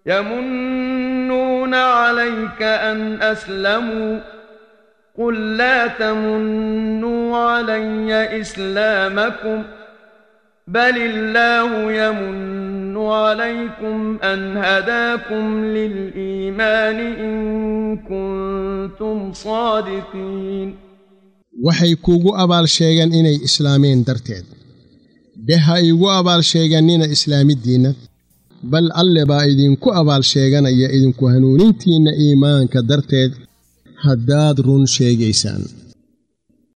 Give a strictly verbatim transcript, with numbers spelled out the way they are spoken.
يمنون عليك أن أسلموا قل لا تمنوا علي إسلامكم بل الله يمن عليكم أن هداكم للإيمان إن كنتم صادقين waxay kuugu abaal sheegan inay islaameen darteed deha igu abaal sheeganina islaamidiina bal alle baa idinku abaal sheeganaya idinku hanuunintiina iimaanka darteed haddaad run sheegaysaan